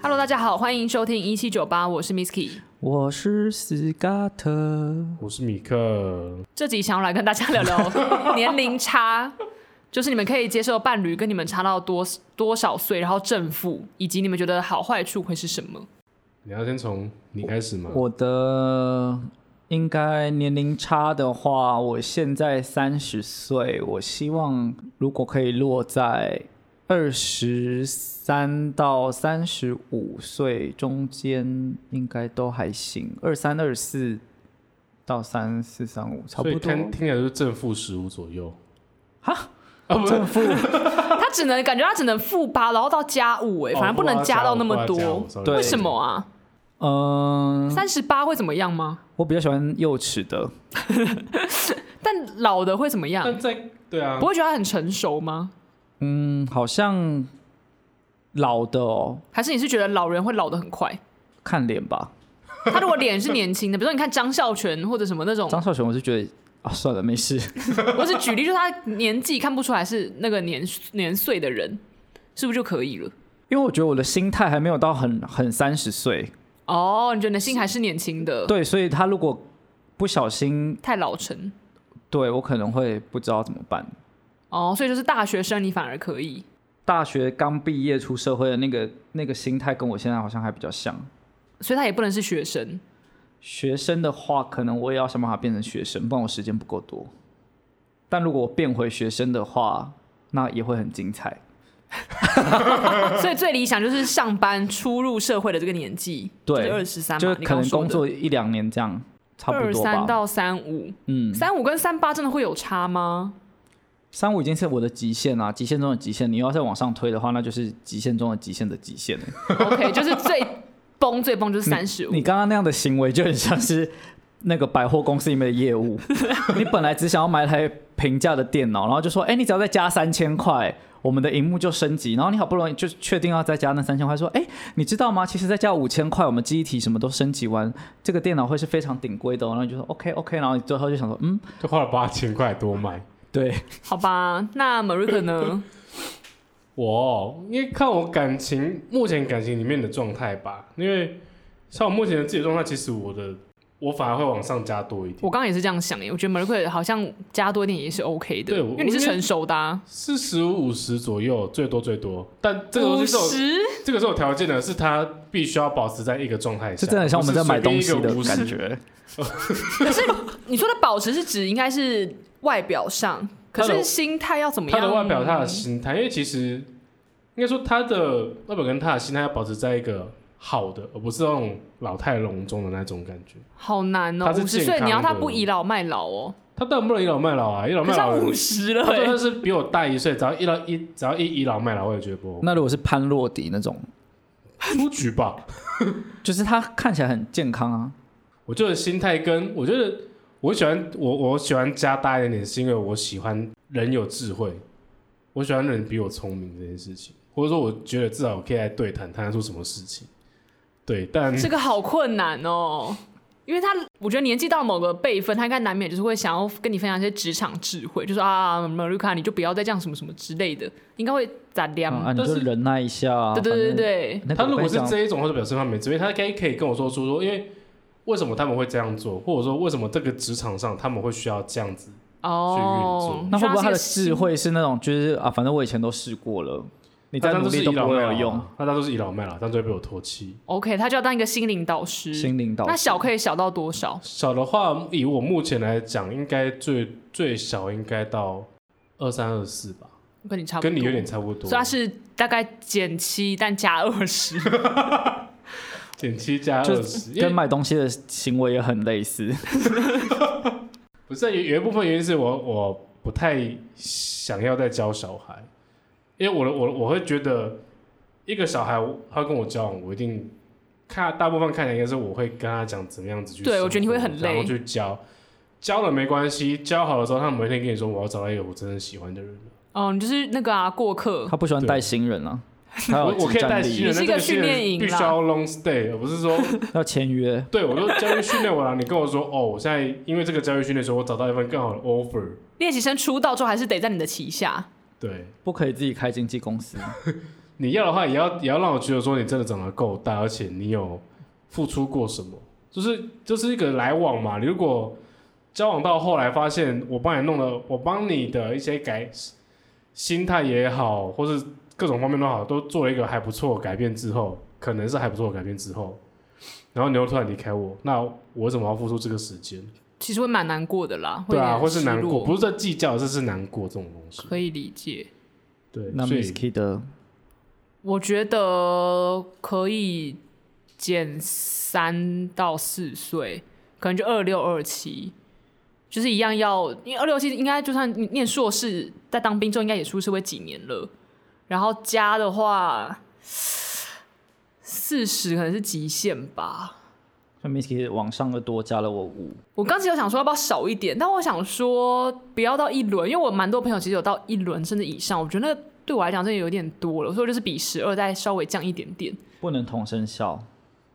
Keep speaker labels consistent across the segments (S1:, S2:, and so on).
S1: Hello， 大家好，欢迎收听1798，我是 Misky，
S2: 我是斯卡特，
S3: 我是米克。
S1: 这集想要来跟大家聊聊年龄差，就是你们可以接受伴侣跟你们差到多少岁，然后正负，以及你们觉得好坏处会是什么？
S3: 你要先从你开始吗？
S2: 我的应该年龄差的话，我现在30岁，我希望如果可以落在23到35岁中间，应该都还行。23、24到34、35差不多。
S3: 所以听起来就是正负15左右。
S2: 哈？
S3: 不是
S2: 正负？
S1: 他感觉他只能-8，然后到+5，反正不能加到那么多。
S2: 对，
S1: 为什么啊？38会怎么样吗？
S2: 我比较喜欢幼齿的。
S1: 但老的会怎么样？
S3: 对啊，
S1: 不会觉得他很成熟吗？
S2: 好像老的哦。
S1: 还是你是觉得老人会老得很快？
S2: 看脸吧。
S1: 他如果脸是年轻的，比如说你看张孝全或者什么那种。
S2: 张孝全我是觉得算了，没事。
S1: 我是举例，就是他年纪看不出来是那个年岁的人，是不是就可以了？
S2: 因为我觉得我的心态还没有到很30岁。
S1: 哦，你觉得你的心还是年轻的？
S2: 对，所以他如果不小心
S1: 太老成，
S2: 对我可能会不知道怎么办。
S1: 哦，所以就是大学生你反而可以。
S2: 大学刚毕业出社会的那个心态跟我现在好像还比较像。
S1: 所以他也不能是学生。
S2: 学生的话，可能我也要想办法变成学生，不然我时间不够多。但如果我变回学生的话，那也会很精彩。
S1: 所以最理想就是上班初入社会的这个年纪，
S2: 对，
S1: 就是23嘛，
S2: 就可能工作1-2年这样，差不多吧。
S1: 23到35，35跟38真的会有差吗
S2: ？35已经是我的极限啦，极限中的极限。你要再往上推的话，那就是极限中的极限的极限了。
S1: OK， 就是最崩就是35。
S2: 你刚刚那样的行为就很像是那个百货公司里面的业务。你本来只想要买一台平价的电脑，然后就说：“你只要再加3000块，我们的萤幕就升级。”然后你好不容易就确定要再加那3000块，说：“你知道吗？其实再加5000块，我们记忆体什么都升级完，这个电脑会是非常顶规的。”然后你就说 ：“OK。”然后你最后就想说：“
S3: 就花了8000块多买。”
S2: 对，
S1: 好吧，那 Marika 呢？
S3: 因为看我目前感情里面的状态吧，因为像我目前的自己的状态，其实我反而会往上加多一点。
S1: 我刚刚也是这样想耶，我觉得 Marika 好像加多一点也是 OK 的，
S3: 对，
S1: 因为你是成熟的啊。
S3: 45、50左右，最多。但这个东西这个是有条件的，是他必须要保持在一个状态下。
S2: 这真的像我们在买东西的感觉。
S1: 可是你说的保持是指应该是外表上，可是心态要怎么样？
S3: 他的外表，他的心态，因为其实应该说他的外表跟他的心态要保持在一个好的，而不是那种老态龙钟的那种感觉。
S1: 好难哦，50岁你要他不倚老卖老哦。
S3: 他当然不能倚老卖老啊，倚老卖老。
S1: 可是50了
S3: 他就算是比我大1岁，只要倚老卖老，我也觉得不 OK。
S2: 那如果是潘若迪那种，
S3: 出局吧。
S2: 就是他看起来很健康啊。
S3: 我觉得心态跟我觉得我喜欢加大一点，是因为我喜欢人有智慧，我喜欢人比我聪明这件事情，或者说我觉得至少我可以来对谈得出什么事情。对，但
S1: 这个好困难哦，因为我觉得年纪到某个辈分，他应该难免就是会想要跟你分享一些职场智慧，就说Marika 你就不要再这样什么什么之类的，应该会咋亮？
S2: 你就忍耐一下。
S1: 对。
S3: 他如果是这一种，或者表示他没智慧，他可以跟我说出说，因为为什么他们会这样做，或者说为什么这个职场上他们会需要这样子去运作。
S2: 那会不会他的智慧是那种就是反正我以前都试过了，你再努力都不会有用。
S3: 那他都是倚老卖老，这样就会被我唾弃。
S1: OK， 他就要当一个心灵导师。那小可以小到多少？
S3: 小的话，以我目前来讲，应该最小应该到23、24吧。
S1: 跟你差不多，
S3: 跟你有点差不多。
S1: 所以他是大概减7但加20。
S3: 减7加20，
S2: 跟买东西的行为也很类似。
S3: 不是，有一部分原因是我不太想要再教小孩，因为我会觉得一个小孩他跟我交往，我一定大部分看起来应该是我会跟他讲怎么样子去。
S1: 对，我觉得你会很累，
S3: 然后去教了没关系，教好了之后，他们每天跟你说我要找到一个我真的喜欢的人了。
S1: 你就是那个过客。
S2: 他不喜欢带新人啊。
S3: 我可以带新人，
S1: 你是一个训练营，
S3: 必须要 long stay， 而不是说
S2: 要签约。
S3: 对，我就教育训练完了，你跟我说我现在因为这个教育训练，所以我找到一份更好的 offer。
S1: 练习生出道之后还是得在你的旗下。
S3: 对，
S2: 不可以自己开经纪公司。
S3: 你要的话，也要让我觉得说你真的长得够大，而且你有付出过什么，就是一个来往嘛。你如果交往到后来发现我帮你的一些心态也好，或是各种方面都好，都做了一个还不错的改变之后，可能是还不错的改变之后，然后你又突然离开我，那我为什么要付出这个时间？
S1: 其实会蛮难过的啦。
S3: 对啊，会是难过，不是在计较，这是难过这种东西。
S1: 可以理解。
S2: 对，那 Misky 的，
S1: 我觉得可以减3到4岁，可能就26、27。就是一样要，因为26、27应该就算念硕士，在当兵之后应该也出社会几年了。然后加的话，40可能是极限吧。
S2: 像 Misky 往上的多加了我5。
S1: 我刚才有想说要不要少一点，但我想说不要到1轮，因为我蛮多朋友其实有到1轮甚至以上，我觉得那对我来讲真的有点多了，所以我就是比12再稍微降一点点。
S2: 不能同声笑。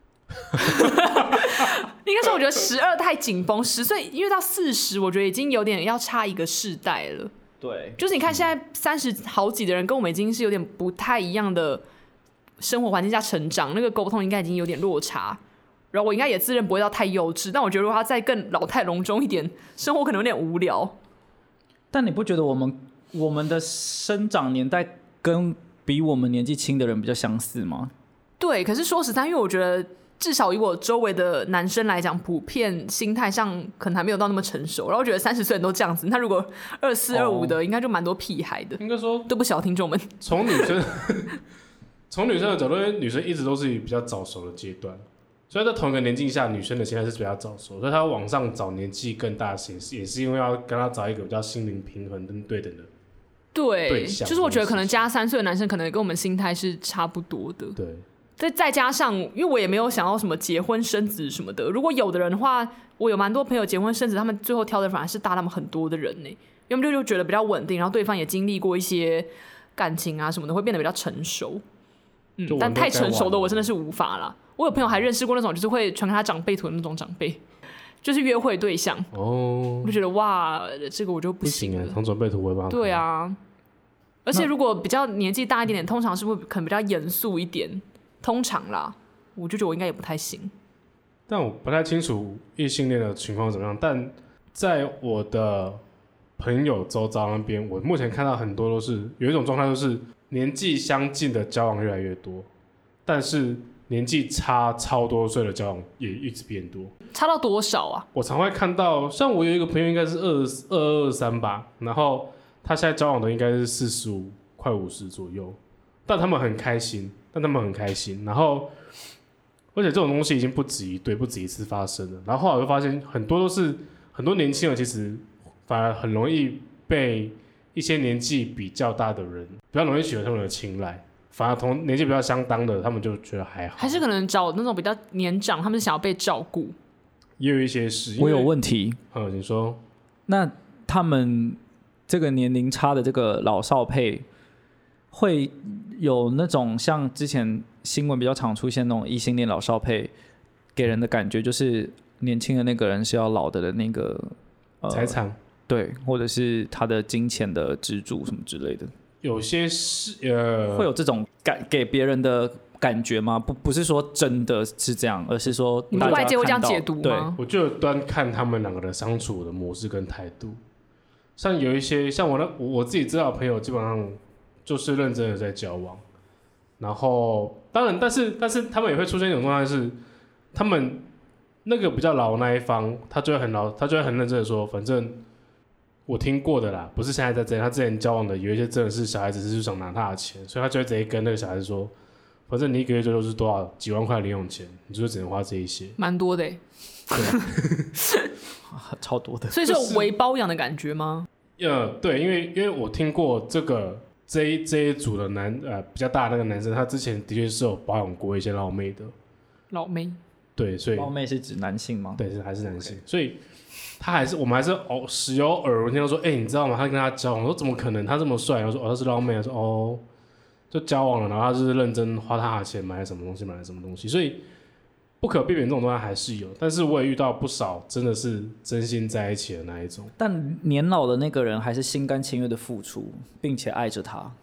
S1: 应该说，我觉得12太紧绷，10岁因为到40，我觉得已经有点要差一个世代了。
S2: 对，
S1: 就是你看现在30好几的人，跟我们已经是有点不太一样的生活环境下成长，那个沟通应该已经有点落差。然后我应该也自认不会到太幼稚，但我觉得如果他再更老态龙钟一点，生活可能有点无聊。
S2: 但你不觉得我们的生长年代跟比我们年纪轻的人比较相似吗？
S1: 对，可是说实在，因为我觉得至少以我周围的男生来讲，普遍心态上可能还没有到那么成熟。然后我觉得30岁人都这样子，那如果24、25的，应该就蛮多屁孩的。
S3: 应该说，
S1: 对不起，听众们，
S3: 从女生的角度，因为女生一直都是比较早熟的阶段，所以在同一个年纪下，女生的心态是比较早熟，所以她往上找年纪更大的也是因为要跟她找一个比较心灵平衡跟对等的。
S1: 对，就是我觉得可能加3岁的男生可能跟我们心态是差不多的。
S3: 对，
S1: 再加上，因为我也没有想要什么结婚生子什么的。如果有的人的话，我有蛮多朋友结婚生子，他们最后挑的反而是大他们很多的人呢。要么就觉得比较稳定，然后对方也经历过一些感情啊什么的，会变得比较成熟。但太成熟的我真的是无法啦。我有朋友还认识过那种就是会传给他长辈图的那种长辈，就是约会对象。我就觉得哇，这个我就不行了。
S3: 从长辈图我也帮他。
S1: 对啊，而且如果比较年纪大一点点，通常是会可能比较严肃一点。通常啦，我就觉得我应该也不太行。
S3: 但我不太清楚异性恋的情况怎么样，但在我的朋友周遭那边，我目前看到很多都是有一种状态，就是年纪相近的交往越来越多，但是年纪差超多岁的交往也一直变多。
S1: 差到多少啊？
S3: 我常会看到，像我有一个朋友应该是22、23吧，然后他现在交往的应该是45、快50左右，但他们很开心。然后，而且这种东西已经不止一对、不止一次发生了。然后后来我就发现，很多年轻人其实反而很容易被一些年纪比较大的人比较容易取得他们的青睐，反而同年纪比较相当的，他们就觉得还好。
S1: 还是可能找那种比较年长，他们想要被照顾。
S3: 也有一些事。
S2: 我有问题。
S3: 你说。
S2: 那他们这个年龄差的这个老少配，会有那种像之前新闻比较常出现那种异性恋老少配，给人的感觉就是年轻的那个人是要老的那个
S3: 财产，
S2: 对，或者是他的金钱的支柱什么之类的。
S3: 有些是
S2: 会有这种给别人的感觉吗？不是说真的是这样，而是说
S1: 你们外界会这样解读吗？
S3: 对，我就端看他们两个的相处的模式跟态度。像有一些像我自己知道的朋友，基本上就是认真的在交往，然后当然，但是他们也会出现一种状态是，他们那个比较老的那一方，他就会很认真的说，反正我听过的啦，不是现在在这样，他之前交往的有一些真的是小孩子是想拿他的钱，所以他就会直接跟那个小孩子说，反正你一个月最多是多少几万块零用钱，你就只能花这一些，
S1: 蛮多的耶。
S2: 超多的，
S1: 所以是有为包养的感觉吗？
S3: 对，因为我听过这一组的比较大的那个男生，他之前的确是有包养过一些老妹的。
S1: 老妹？
S3: 对，所以
S2: 老妹是指男性吗？
S3: 对，还是男性， 所以我们还是时有耳闻听到说，你知道吗？他跟他交往，我说怎么可能？他这么帅，我说他是老妹，他说就交往了，然后他就是认真花他的钱买了什么东西，所以不可避免这种东西还是有，但是我也遇到不少真的是真心在一起的那一种。
S2: 但年老的那个人还是心甘情愿的付出，并且爱着他。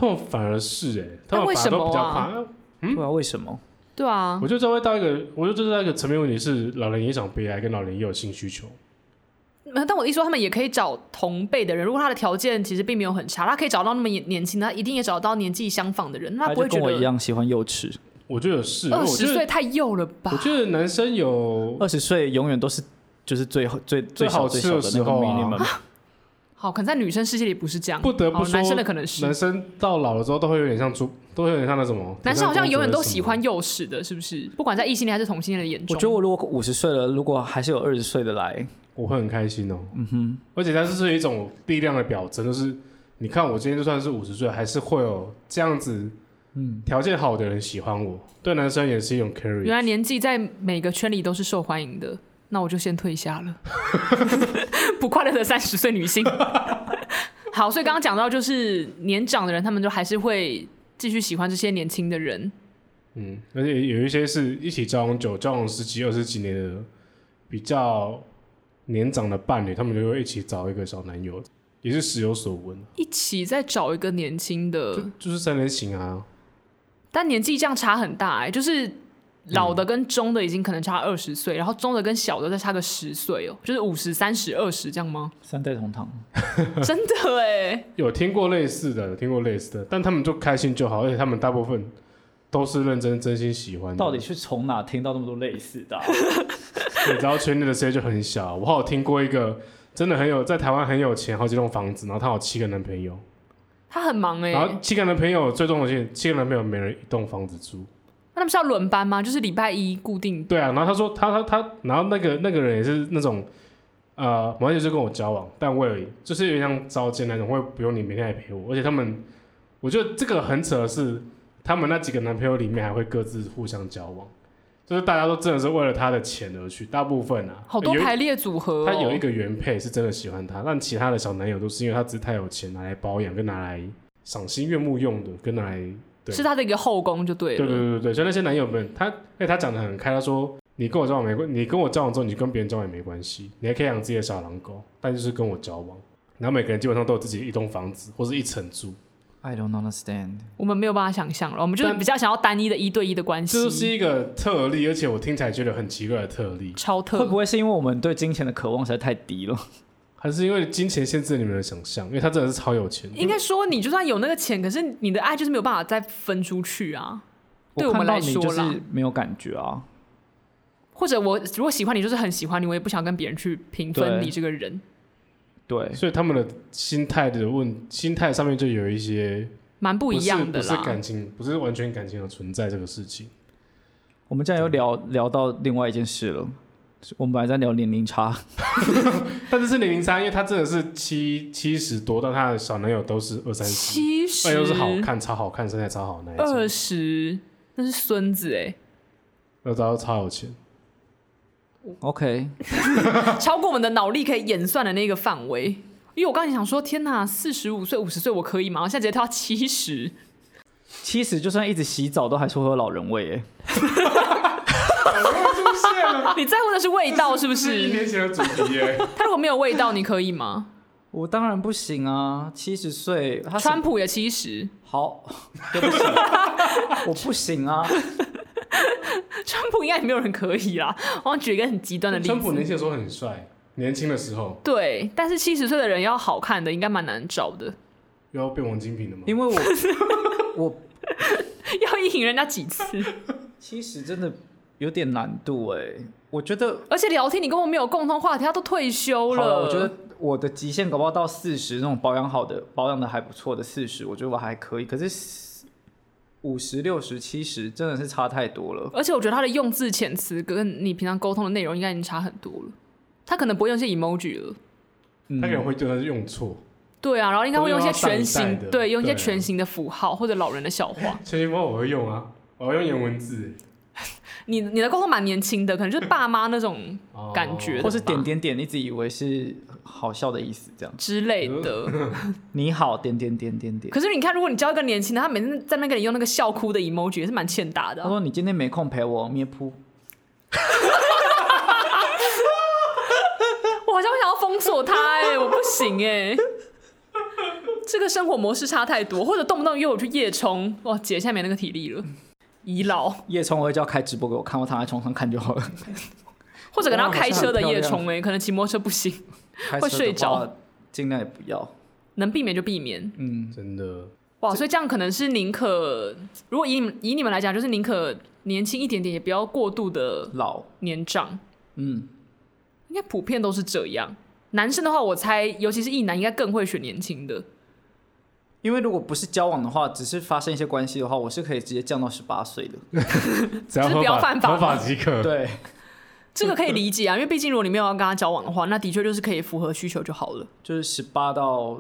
S3: 他们反而是他们
S1: 为什么啊
S3: 反而都比较快。
S2: 对啊，为什么？
S1: 对啊，
S3: 我就知道会到一个层面问题是，老人也想悲哀，跟老人也有性需求。
S1: 但我的意思说，他们也可以找同辈的人，如果他的条件其实并没有很差，他可以找到那么年轻的，他一定也找到年纪相仿的人，他不会觉得
S2: 跟我一样喜欢幼稚。
S3: 我觉得是
S1: 20岁太幼了吧？
S3: 我觉得男生有
S2: 20岁永远都是就是最
S3: 好
S2: 小
S3: 吃的
S2: 的那个
S3: 时候啊
S2: minimum。
S1: 好，可能在女生世界里不是这样，
S3: 不得不说，
S1: 男生的可能是
S3: 男生到老了之后都会有点像那什么。
S1: 男生好像永远都喜欢幼齿的，是不是？不管在异性恋还是同性恋的眼中，
S2: 我觉得我如果50岁了，如果还是有20岁的来，
S3: 我会很开心哦。而且它是一种力量的表征，就是你看我今天就算是50岁，还是会有这样子条件好的人喜欢我。对男生也是一种 carry。
S1: 原来年纪在每个圈里都是受欢迎的，那我就先退下了。不快乐的30岁女性。好，所以刚刚讲到就是年长的人，他们就还是会继续喜欢这些年轻的人。
S3: 而且有一些是一起交往久，交往10几、20几年的比较年长的伴侣，他们就会一起找一个小男友，也是时有所闻。
S1: 一起再找一个年轻的，
S3: 就是3人行啊。
S1: 但年纪这样差很大就是老的跟中的已经可能差20岁，然后中的跟小的再差个10岁哦，就是50、30、20这样吗
S2: ？3代同堂，
S1: 真的
S3: 有听过类似的，但他们就开心就好，而且他们大部分都是认真真心喜欢的。
S2: 到底是从哪听到那么多类似的
S3: 你知道圈内的世界就很小。我好有听过一个真的在台湾很有钱，好几栋房子，然后他有7个男朋友，
S1: 他很忙
S3: 然后7个男朋友最重要的是7个男朋友每人一栋房子住。
S1: 那他们是要轮班吗？就是礼拜一固定？
S3: 对啊，然后他说他，然后那个人也是那种某一天就跟我交往，但我也就是有点像招奸那种，会不用你每天来陪我。而且他们，我觉得这个很扯的是，他们那几个男朋友里面还会各自互相交往，就是大家都真的是为了他的钱而去，大部分啊，
S1: 好多排列组合
S3: 他有一个原配是真的喜欢他，但其他的小男友都是因为他只是太有钱，拿来保养跟拿来赏心悦目用的，跟拿来。
S1: 是他的一个后宫就对了。
S3: 对，所以那些男友们，他讲得很开，他说你跟我交往没关系，你跟我交往之后，你跟别人交往也没关系，你还可以养自己的小狼狗，但就是跟我交往。然后每个人基本上都有自己一栋房子或是一层住。
S2: I don't understand。
S1: 我们没有办法想象了，我们就是比较想要单一的1对1的关系。
S3: 这就是一个特例，而且我听起来觉得很奇怪的特例。
S1: 超特。
S2: 会不会是因为我们对金钱的渴望实在太低了？
S3: 还是因为金钱限制了你们的想象？因为他真的是超有钱。
S1: 应该说，你就算有那个钱，可是你的爱就是没有办法再分出去啊。对我们来说啦，
S2: 我看到你就是没有感觉啊。
S1: 或者我如果喜欢你，就是很喜欢你，我也不想跟别人去平分你这个人。
S2: 对，
S3: 所以他们的心态上面就有一些
S1: 蛮不一样的啦。
S3: 不是感情，不是完全感情的存在这个事情。
S2: 我们这样又聊到另外一件事了。我们本来在聊年龄差，
S3: 但是年龄差，因为他真的是70多，但他的小男友都是20、30，
S1: 70，
S3: 而且都是好看、超好看、身材超好那一种。
S1: 20，那是孙子
S3: 那都超有钱。
S2: OK，
S1: 超过我们的脑力可以演算的那个范围。因为我刚才想说，天哪，45岁、50岁我可以吗？现在直接跳到70，70
S2: 就算一直洗澡都还是会有老人味
S1: 你在乎的是味道是不是
S3: ？1年前的主题
S1: 他如果没有味道，你可以吗？
S2: 我当然不行啊，70岁，
S1: 川普也70。
S2: 好，对不起，我不行啊。
S1: 川普应该也没有人可以啦。我举一个很极端的例子，
S3: 川普年轻的时候很帅，年轻的时候。
S1: 对，但是70岁的人要好看的，应该蛮难找的。
S3: 要变王金平的吗？
S2: 因为我
S1: 要赢人家几次
S2: ？70真的有点难度我觉得，
S1: 而且聊天你跟我没有共同话题，他都退休了。
S2: 好了，我觉得我的极限搞不好到40，那种保养的还不错的40，我觉得我还可以。可是50、60、70真的是差太多了。
S1: 而且我觉得他的用字遣词跟你平常沟通的内容应该已经差很多了。他可能不会用一些 emoji 了，
S3: 他可能会对他用错。
S1: 对啊，然后应该会用一些全形，对，用一些
S3: 啊
S1: 全形的符号或者老人的笑话。
S3: 全形符号我会用啊，我会用颜文字。
S1: 你的沟通蛮年轻的，可能就是爸妈那种感觉的，
S2: 或是点点点，一直以为是好笑的意思，这样
S1: 之类的。
S2: 你好，点点点点点。
S1: 可是你看，如果你教一个年轻的，他每次在那边跟你用那个笑哭的 emoji， 也是蛮欠打的。
S2: 他说：“你今天没空陪我咩噗。”
S1: 我好像会想要封锁他我不行这个生活模式差太多，或者动不动约我去夜冲，哇，姐现在没那个体力了，倚老。
S2: 夜冲我会叫开直播给我看，我躺在床上看就好了。
S1: 或者可能要开车的夜冲可能骑摩托车不行，会睡着，
S2: 尽量也不要，
S1: 能避免就避免。
S3: 真的。
S1: 哇，所以这样可能是宁可，如果以你们来讲，就是宁可年轻一点点，也不要过度的
S2: 老
S1: 年长。应该普遍都是这样。男生的话，我猜，尤其是异男，应该更会选年轻的。
S2: 因为如果不是交往的话，只是发生一些关系的话，我是可以直接降到18岁的，
S3: 只要
S1: 不要犯法，
S3: 合法即可。
S2: 对，
S1: 这个可以理解啊，因为毕竟如果你没有要跟他交往的话，那的确就是可以符合需求就好了。
S2: 就是18到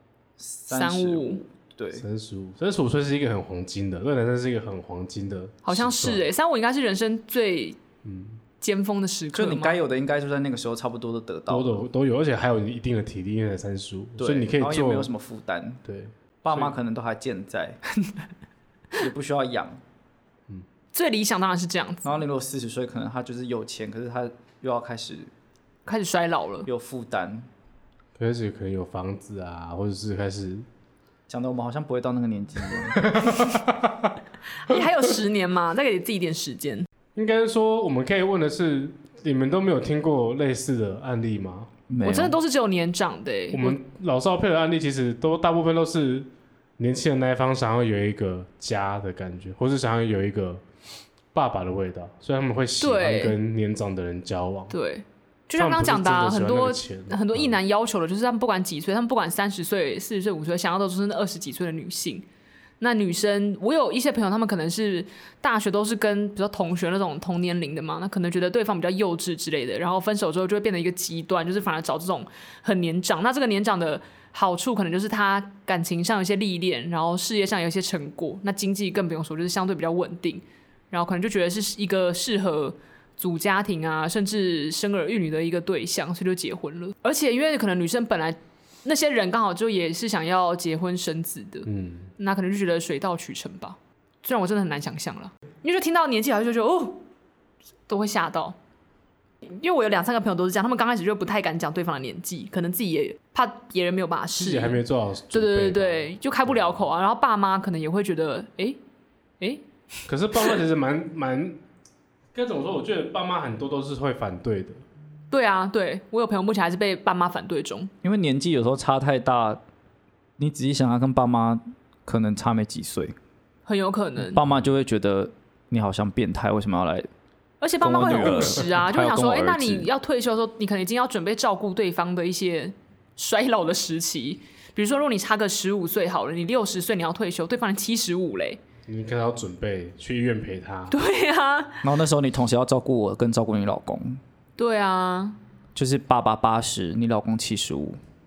S2: 35。对
S3: ，35岁是一个很黄金的，对男生是一个很黄金的，
S1: 好像是35应该是人生最尖峰的时刻，
S2: 就你该有的应该就在那个时候差不多都得到了，
S3: 都有，而且还有一定的体力，因为才35，所以你可以做，
S2: 然后也没有什么负担，
S3: 对，
S2: 爸妈可能都还健在，也不需要养。
S1: 最理想当然是这样子。
S2: 然后你如果40岁，可能他就是有钱，可是他又要开始
S1: 衰老了，
S2: 有负担，
S3: 开始可能有房子啊，或者是开始。
S2: 讲的我们好像不会到那个年纪一样。
S1: 你还有10年嘛，再给自己一点时间。
S3: 应该说，我们可以问的是，你们都没有听过类似的案例吗？
S1: 我真的都是只有年长的。
S3: 我们老少配的案例，其实大部分都是年轻的那一方想要有一个家的感觉，或是想要有一个爸爸的味道，所以他们会喜欢跟年长的人交往。
S1: 对。就像刚刚讲的，很多异男要求的就是他们不管几岁，他们不管30岁、40岁、50岁，想要的都是那20几岁的女性。那女生，我有一些朋友，他们可能是大学都是跟比如说同学那种同年龄的嘛，那可能觉得对方比较幼稚之类的，然后分手之后就会变成一个极端，就是反而找这种很年长。那这个年长的好处可能就是他感情上有一些历练，然后事业上有一些成果，那经济更不用说，就是相对比较稳定，然后可能就觉得是一个适合组家庭啊，甚至生儿育女的一个对象，所以就结婚了。而且因为可能女生本来那些人刚好就也是想要结婚生子的，那可能就觉得水到渠成吧。虽然我真的很难想象了，因为就听到年纪好像就觉得哦，都会吓到。因为我有2-3个朋友都是这样，他们刚开始就不太敢讲对方的年纪，可能自己也怕别人没有办法适应，
S3: 自己还没做好准备，
S1: 对，就开不了口啊。然后爸妈可能也会觉得，
S3: 可是爸妈其实蛮。该怎么说？我觉得爸妈很多都是会反对的。
S1: 对啊，对，我有朋友目前还是被爸妈反对中。
S2: 因为年纪有时候差太大，你仔细想想，跟爸妈可能差没几岁，
S1: 很有可能
S2: 爸妈就会觉得你好像变态，为什么要来？
S1: 而且爸妈会很务实啊，就会想说，那你要退休的时候，你可能已经要准备照顾对方的一些衰老的时期。比如说，如果你差个15岁好了，你60岁你要退休，对方75嘞。
S3: 你可能要准备去医院陪他。
S1: 对啊，
S2: 然后那时候你同时要照顾我跟照顾你老公。
S1: 对啊，
S2: 就是爸爸80，你老公75，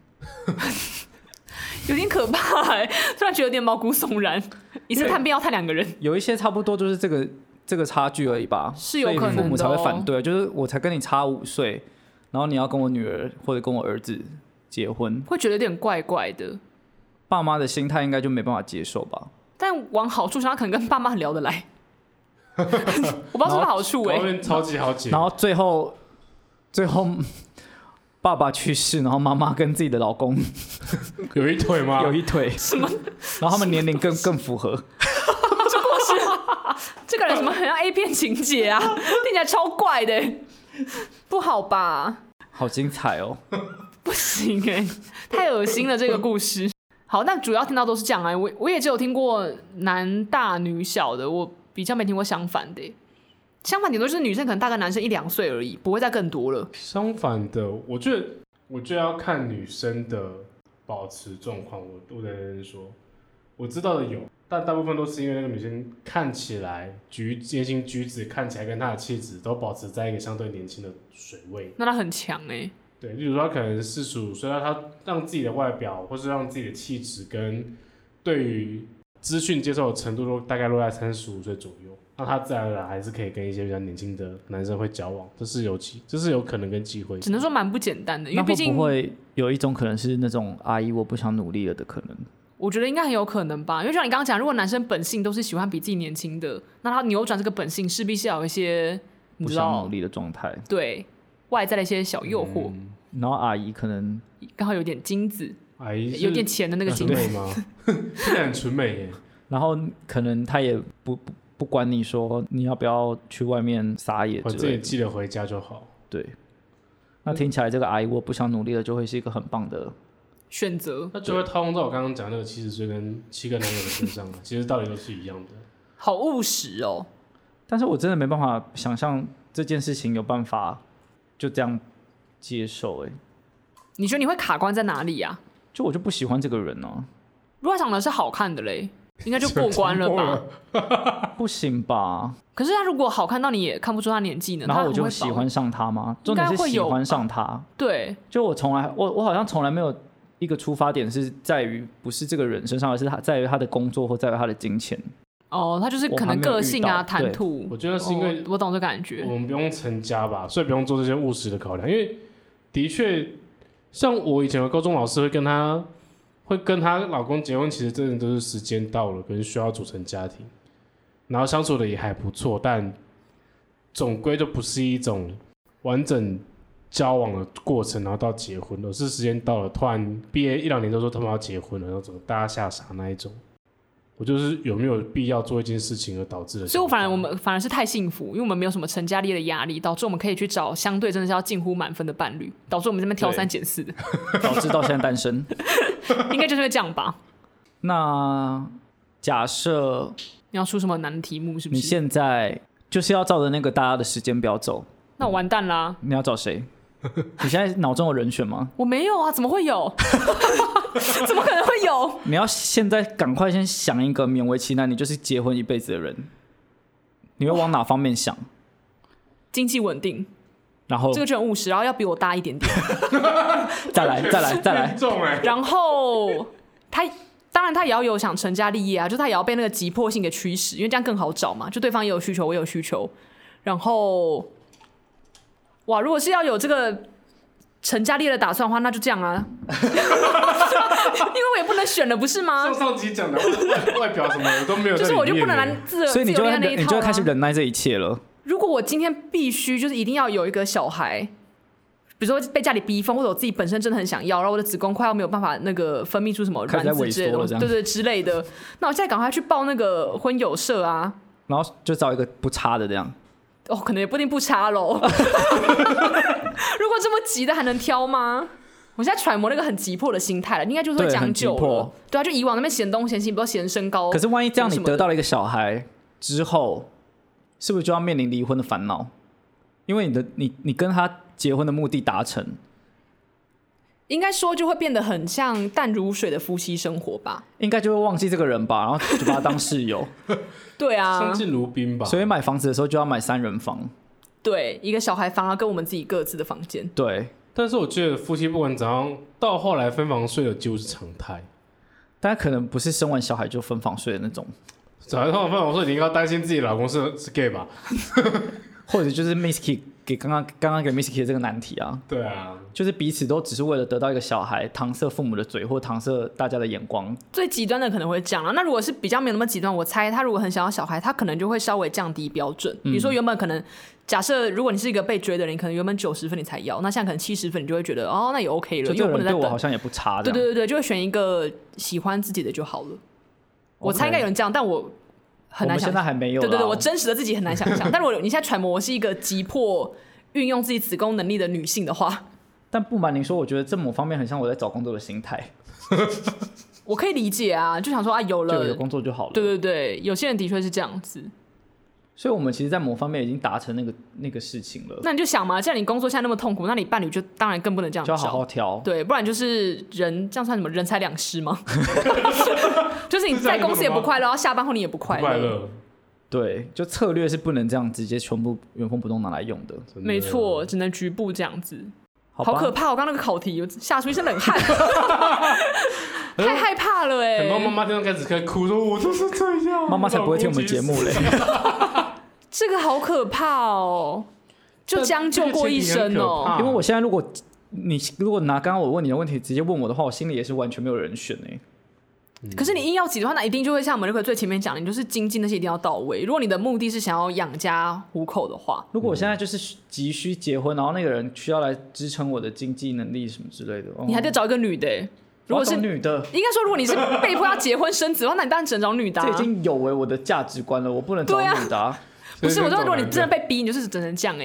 S1: 有点可怕突然觉得有点毛骨悚然。一次探病要探2个人，
S2: 有一些差不多就是这个差距而已吧，
S1: 是有可能的
S2: 所以父母才会反对。就是我才跟你差5岁，然后你要跟我女儿或者跟我儿子结婚，
S1: 会觉得有点怪怪的。
S2: 爸妈的心态应该就没办法接受吧。
S1: 但往好处想，他可能跟爸妈很聊得来，我不知道是不是好处
S3: 超级好解。
S2: 然后最后爸爸去世，然后妈妈跟自己的老公
S3: 有一腿吗？
S2: 有一腿，什么？然后他们年龄更符合。
S1: 这故事，这个人什么很像 A 片情节啊，听起来超怪的，不好吧？
S2: 好精彩哦！
S1: 不行太恶心了这个故事。好，但主要听到都是这样啊，我也只有听过男大女小的，我比较没听过相反的。相反点都是女生可能大概男生1-2岁而已，不会再更多了。
S3: 相反的，我觉得要看女生的保持状况。我的人说，我知道的有，但大部分都是因为那个女生看起来言行举止看起来跟她的气质都保持在一个相对年轻的水位。
S1: 那她很强
S3: 对，例如说她可能是45岁，她让自己的外表或是让自己的气质跟对于资讯接受的程度都大概落在35岁左右，那她自然而然还是可以跟一些比较年轻的男生会交往，这是有可能跟机会，
S1: 只能说蛮不简单的。因为毕竟
S2: 会不会有一种可能是那种阿姨我不想努力了的可能？
S1: 我觉得应该很有可能吧，因为像你刚刚讲，如果男生本性都是喜欢比自己年轻的，那他扭转这个本性势必是要有一些
S2: 不想努力的状态，
S1: 对外在的一些小诱惑。
S2: 然后阿姨可能
S1: 刚好有点精子，
S3: 阿姨
S1: 有点钱的那个金
S3: 美吗？听起来很纯美耶。
S2: 然后可能他也不管你说你要不要去外面撒野之类的，
S3: 反正也寄了回家就好。
S2: 对，那听起来这个阿姨我不想努力了，就会是一个很棒的
S1: 选择，
S3: 那就会套用到我刚刚讲那个70岁跟7个男友的身上了。其实道理都是一样的。
S1: 好务实哦。
S2: 但是我真的没办法想象这件事情有办法就这样接受。
S1: 你觉得你会卡关在哪里啊？
S2: 就我就不喜欢这个人啊。
S1: 如果他长得是好看的嘞，应该就过关了吧？
S2: 不行吧？
S1: 可是他如果好看到你也看不出他年纪呢，
S2: 然后我就喜欢上他吗？重点是喜欢上他。
S1: 对，
S2: 就我好像从来没有一个出发点是在于不是这个人身上，而是在于他的工作或在于他的金钱。
S1: 哦，他就是可能个性啊、谈吐。
S3: 我觉得是因为
S1: 我懂这感觉。
S3: 我们不用成家吧，所以不用做这些务实的考量。因为的确，像我以前的高中老师会跟她老公结婚，其实真的都是时间到了，可是需要组成家庭，然后相处的也还不错，但总归就不是一种完整交往的过程，然后到结婚，而是时间到了，突然毕业1-2年都说他们要结婚了，然后整个大家吓傻那一种。我就是有没有必要做一件事情而导致的，
S1: 所以我们反而是太幸福，因为我们没有什么成家立业的压力，导致我们可以去找相对真的是要近乎满分的伴侣，导致我们这边挑3拣4的，
S2: 导致到现在单身，
S1: 应该就是会这样吧？
S2: 那假设
S1: 你要出什么难的题目是不是？
S2: 你现在就是要照着那个大家的时间表走，
S1: 那我完蛋啦！
S2: 你要找谁？你现在脑中有人选吗？
S1: 我没有啊，怎么会有？怎么可能会有？
S2: 你要现在赶快先想一个勉为其难，你就是结婚一辈子的人，你会往哪方面想？
S1: 经济稳定，
S2: 然后
S1: 这个就很务实，然后要比我大一点点，
S2: 再来，
S1: 然后当然他也要有想成家立业啊，就他也要被那个急迫性给驱使，因为这样更好找嘛，就对方也有需求，我也有需求，然后。哇，如果是要有这个成家立业的打算的话，那就这样啊，因为我也不能选了，不是吗？
S3: 上集讲的外表什么的都没有在里面，
S1: 就是我就不能来自
S2: 所以你就会开始
S1: 啊
S2: 忍耐这一切了。
S1: 如果我今天必须就是一定要有一个小孩，比如说被家里逼疯，或者我自己本身真的很想要，然后我的子宫快要没有办法那个分泌出什么卵子之类的，对之类的，那我现在赶快去报那个婚友社啊，
S2: 然后就找一个不差的这样。
S1: 哦，可能也不一定不差喽。如果这么急的还能挑吗？我现在揣摩那个很急迫的心态了，应该就是会将就了。对啊，就以往那边嫌东嫌西，比如说嫌身高。
S2: 可是万一这样你得到了一个小孩之后，是不是就要面临离婚的烦恼？因为你跟他结婚的目的达成，
S1: 应该说就会变得很像淡如水的夫妻生活吧？
S2: 应该就会忘记这个人吧，然后就把他当室友。
S1: 对啊，
S3: 相敬如宾吧。
S2: 所以买房子的时候就要买3人房。
S1: 对，一个小孩房，跟我们自己各自的房间。
S2: 对，
S3: 但是我觉得夫妻不管怎样，到后来分房睡的几乎是常态。
S2: 但可能不是生完小孩就分房睡的那种。
S3: 早上分房睡，你应该担心自己老公是 gay 吧？
S2: 或者就是 Misky 给刚刚给 Misky 的这个难题啊。
S3: 对啊，
S2: 就是彼此都只是为了得到一个小孩，搪塞父母的嘴或搪塞大家的眼光。
S1: 最极端的可能会这样了。那如果是比较没有那么极端，我猜他如果很想要小孩，他可能就会稍微降低标准。比如说原本可能假设如果你是一个被追的人，可能原本90分你才要，那现在可能70分你就会觉得哦那也 OK 了，
S2: 就这个人对我好像也不差。
S1: 对，就会选一个喜欢自己的就好了。我猜应该有人这样，但我很难想象。
S2: 我们现在还没有。
S1: 对，我真实的自己很难想象。但如果你现在揣摩我是一个急迫运用自己子宫能力的女性的话，
S2: 但不瞒您说，我觉得这某方面很像我在找工作的心态。
S1: 我可以理解啊，就想说啊，有了
S2: 就有工作就好了。
S1: 对，有些人的确是这样子。
S2: 所以我们其实，在某方面已经达成那个事情了。
S1: 那你就想嘛，既然你工作现在那么痛苦，那你伴侣就当然更不能这样找，
S2: 就要好好挑。
S1: 对，不然就是人这样算什么人财两失吗？就是你在公司也不快乐，然后下班后你也不快乐。
S2: 对，就策略是不能这样直接全部原封不动拿来用的。
S1: 没错，只能局部这样子。
S2: 好
S1: 可怕！我刚刚那个考题吓出一身冷汗，太害怕了哎！
S3: 很多妈妈听到开始开始哭，说我就是这样。
S2: 妈妈才不会听我们节目嘞。
S1: 这个好可怕哦，就将就过一生哦。
S2: 因为我现在如果拿刚刚我问你的问题直接问我的话，我心里也是完全没有人选哎。
S1: 可是你硬要挤的话，那一定就会像我们那个最前面讲的，你就是经济那些一定要到位。如果你的目的是想要养家糊口的话，
S2: 如果我现在就是急需结婚，然后那个人需要来支撑我的经济能力什么之类的，
S1: 你还得找一个女的。 如果是
S2: 我要找女的，
S1: 应该说，如果你是被迫要结婚生子的话，那你当然只能找女的、啊。
S2: 这已经有违我的价值观了，我不能找女的、啊。
S1: 不是，我说如果你真的被逼，你就是只能这样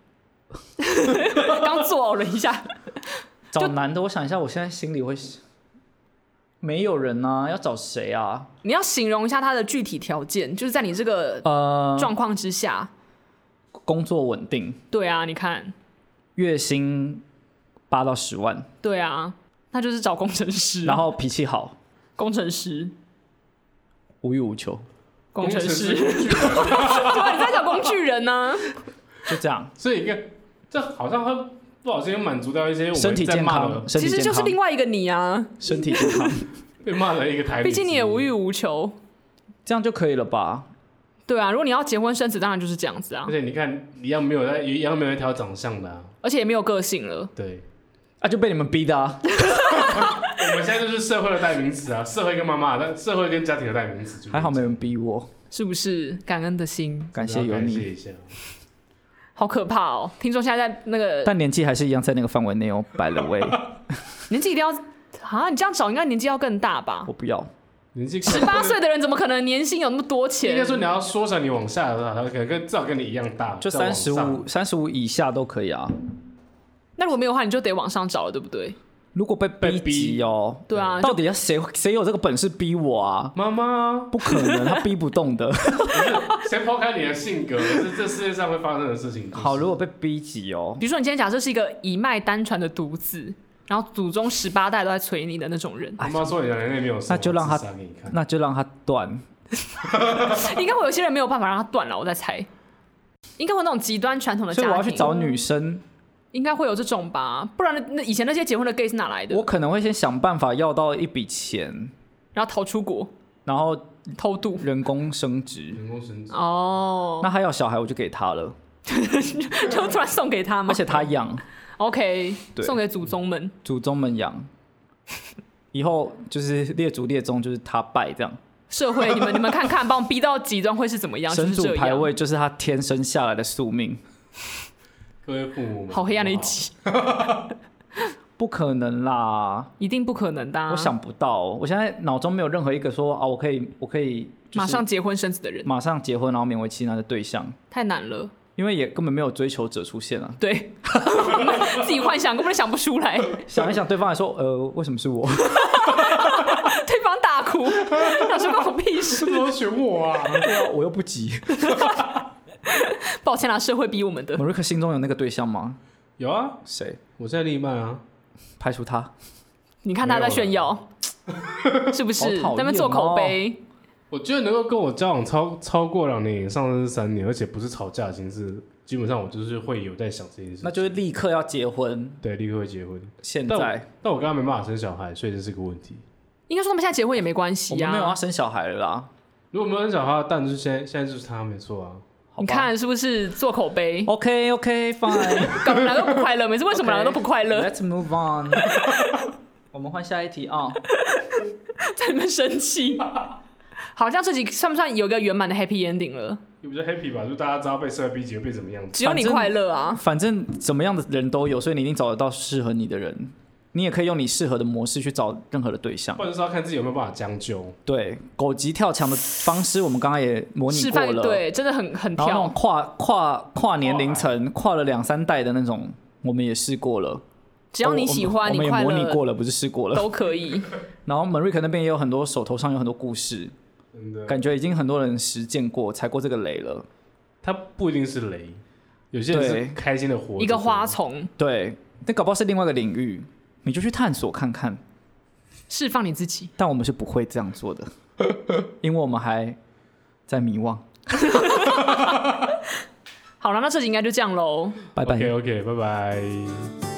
S1: 刚作呕了一下。
S2: 找男的，我想一下，我现在心里会没有人啊，要找谁啊？
S1: 你要形容一下他的具体条件，就是在你这个状况之下，
S2: 工作稳定，
S1: 对啊，你看，
S2: 月薪8到10万，
S1: 对啊，那就是找工程师，
S2: 然后脾气好，
S1: 工程师，
S2: 无欲无求，
S1: 工程师，对啊，你在找工具人呢、
S2: 就这样。
S3: 所以这好像会不小心满足掉一些我们
S2: 身体健康，
S1: 其实就是另外一个你啊，
S2: 身体健康，
S3: 被骂的一个台。
S1: 毕竟你也无欲无求，
S2: 这样就可以了吧？
S1: 对啊，如果你要结婚生子，当然就是这样子啊
S3: 而，且你看，一样没有在挑长相的啊。
S1: 而且也没有个性了。
S3: 对，
S2: 啊，就被你们逼的啊！
S3: 我们现在就是社会的代名词啊，社会跟妈妈，但社会跟家庭的代名词。
S2: 还好没人逼我，
S1: 是不是感恩的心？
S2: 感谢有你。
S3: 感谢一下。
S1: 好可怕哦！听说现在在那个
S2: 但年纪还是一样在那个范围内哦。By the way，
S1: 年纪一定要啊，你这样找应该年纪要更大吧
S2: 我？不要。
S3: 年纪
S1: 18岁的人怎么可能年薪有那么多钱？
S3: 应该说你要缩小你往下的话，他可能至少跟你一样大，
S2: 就
S3: 再往上
S2: 35以下都可以啊。
S1: 那如果没有的话，你就得往上找了，对不对？
S2: 如果被逼急哦，
S1: 对啊，
S2: 到底要谁有这个本事逼我啊？
S3: 妈妈，
S2: 不可能，他逼不动的。
S3: 先抛开你的性格，是这世界上会发生的事情。
S2: 好，如果被逼急哦，
S1: 比如说你今天假设是一个一脉单传的独子，然后祖宗18代都在催你的那种人，
S3: 妈妈说你的人类没有，
S2: 那就让他
S3: 自杀给你看。
S2: 那就让他断。
S1: 应该会有些人没有办法让他断了，我在猜。应该会有那种极端传统的家庭，
S2: 所以我要去找女生，
S1: 应该会有这种吧，不然那以前那些结婚的 gay 是哪来的？
S2: 我可能会先想办法要到一笔钱，
S1: 然后逃出国
S2: 然后
S1: 偷渡
S2: 人工生殖。
S3: 人工生殖，
S1: 哦，
S2: 那他要小孩，我就给他了，
S1: 就突然送给他吗？
S2: 而且他养，
S1: OK，
S2: 对
S1: 送给祖宗们。
S2: 祖宗们养，以后就是列祖列宗就是他拜这样。
S1: 社会，你们看看，把我们逼到极端会是怎么样？
S2: 神主牌
S1: 就是这样，
S2: 位就是他天生下来的宿命，
S3: 各位父母们，
S1: 好黑暗的一集，
S2: 不可能啦！
S1: 一定不可能的、啊。
S2: 我想不到，我现在脑中没有任何一个说啊，我可以，就是
S1: 马上结婚生子的人
S2: 马上结婚然后勉为其难的对象，
S1: 太难了。
S2: 因为也根本没有追求者出现啊。
S1: 对，我们自己幻想根本想不出来，
S2: 想一想，对方还说，为什么是我？
S1: 对方大哭，想说关我屁事。
S3: 为什么选我啊？
S2: 对啊，我又不急。
S1: 抱歉啦，社会逼我们的。
S2: 莫瑞克心中有那个对象吗？
S3: 有啊，
S2: 谁？
S3: 我在另一半啊。
S2: 排除他。
S1: 你看他在炫耀，是不是？
S2: 好讨厌哦
S1: 在那边做口碑。
S3: 我觉得能够跟我交往超过2年以上，甚至3年，而且不是吵架的形式，基本上我就是会有在想这件事。
S2: 那就是立刻要结婚。
S3: 对，立刻会结婚。
S2: 现在
S3: 但我跟他没办法生小孩，所以这是个问题。
S1: 应该说他们现在结婚也没关系啊。
S2: 我们没有要生小孩了啦。
S3: 如果没有生小孩，但就是现在就是他没错啊。
S1: 你看是不是做口碑？
S2: OK fine
S1: 搞得两个都不快乐，每次为什么两个都不快乐？
S2: Let's move on 。我们换下一题啊。
S1: 在那边生气。好像这集算不算有一个圆满的 happy ending 了？
S3: 也比较 happy 吧，就大家知道被社会逼急会变什么样子。
S1: 只有你快乐啊！
S2: 反正怎么样的人都有，所以你一定找得到适合你的人。你也可以用你适合的模式去找任何的对象
S3: 或。者是要看自己有没有办法将就。
S2: 对，狗急跳墙的方式，我们刚刚也模拟
S1: 示
S2: 过了。
S1: 范对，真的很
S2: 然后那种
S1: 跳。
S2: 跨年龄层，跨了2-3代的那种，我们也试过了。
S1: 只要你喜欢，
S2: 我们也
S1: 你快乐
S2: 模拟过了，不是试过了。
S1: 都可以。
S2: 然后 Marika 那边也有很多手头上有很多故事，
S3: 真的，
S2: 感觉已经很多人实践过，踩过这个雷了。
S3: 它不一定是雷，有些人
S2: 对
S3: 是开心的活着。
S1: 一个花丛，
S2: 对，那搞不好是另外一个领域，你就去探索看看。
S1: 释放你自己。
S2: 但我们是不会这样做的，因为我们还在迷惘。
S1: 好了，那这集应该就这样喽。
S2: 拜拜。
S3: OK， 拜拜。